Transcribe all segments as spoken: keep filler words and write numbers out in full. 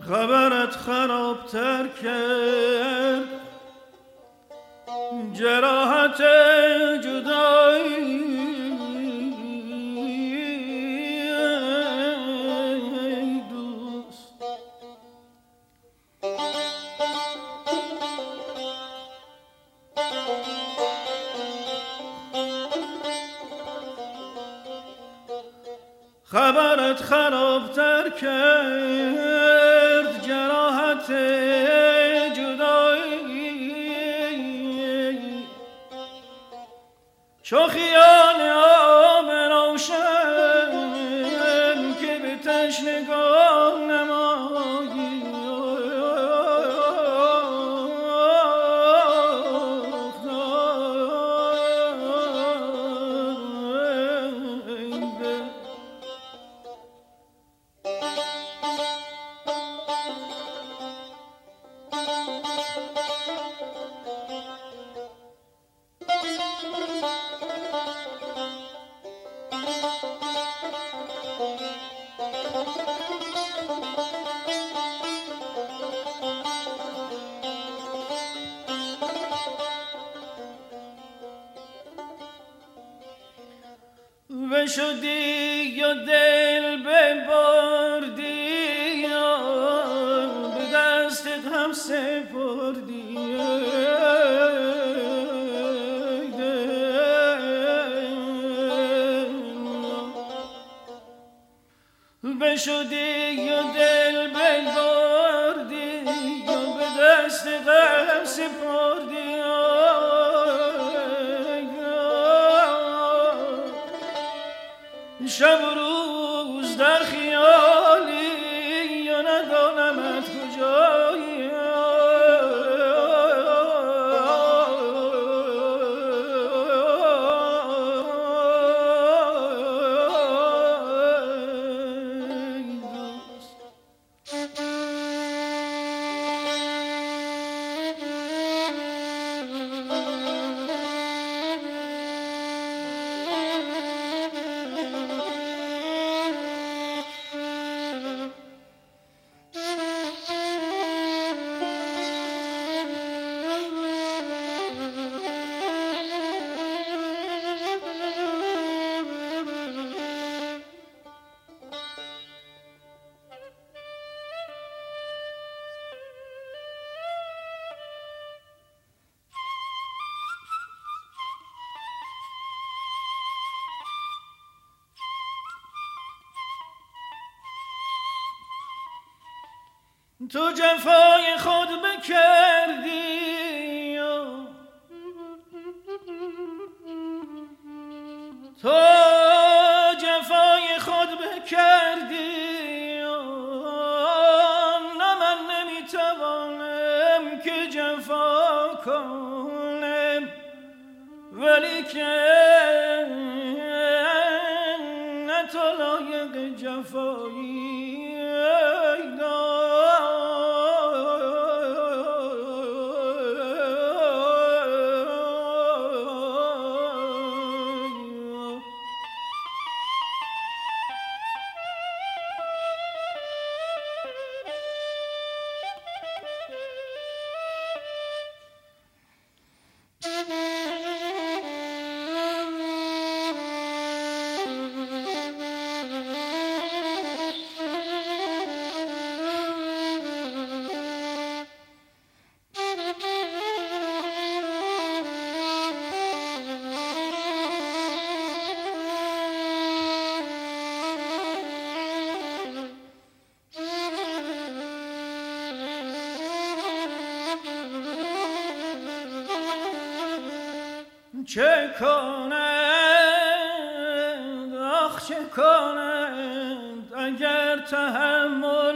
خبرت خرابتر کرد جراحت جدایی دوست. خبرت خرابتر کرد جراحت جدایی چو خیال آب روشن که به تشنگان نمایی بشدی یا دل ببردی به دست هم سپردی بشدی یا دل ببردی به دست هم سپردی شب و روز در خیالی یا ندانمت کجایی تو جفای خود بکردی تو جفای خود بکردی نه من نمیتوانم که جفا کنم ولی که نه تو لایق جفایی چه کنند آخ چه کنند اگر تحمل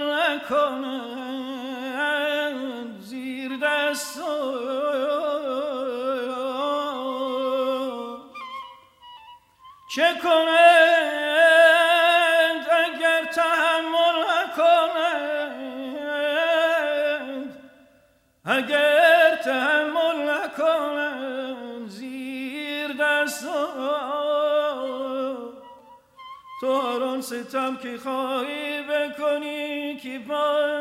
نکنند زیر دست چه کنند اگر تحمل نکنند اگر تحمل نکنند زیر دست تو هر آن ستم که خواهی بکنی که پادشاهی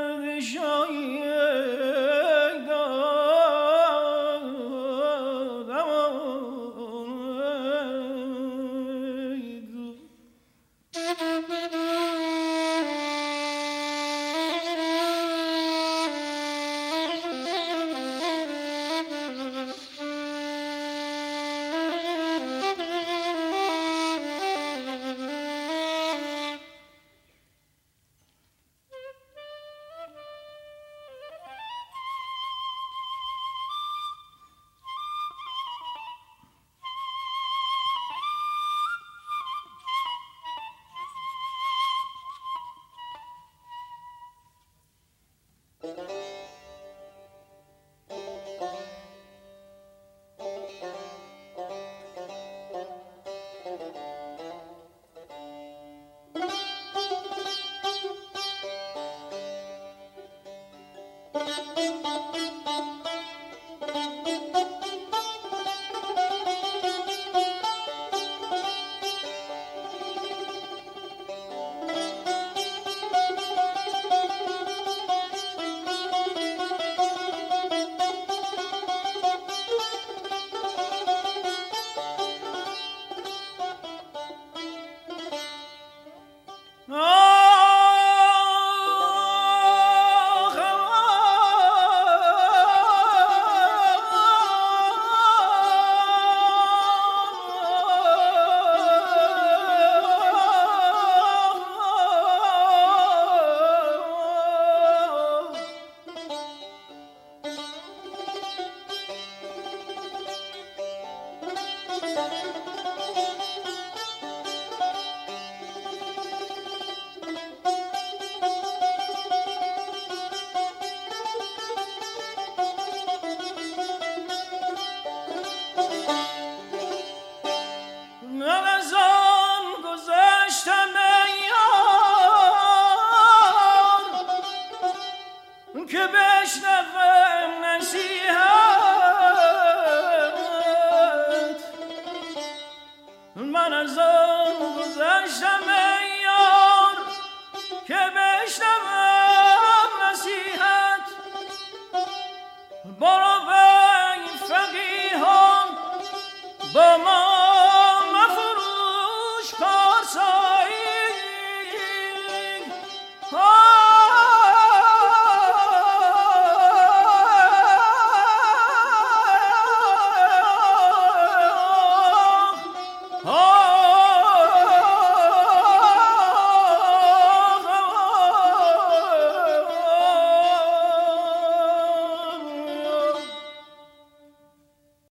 من از آن گذشتم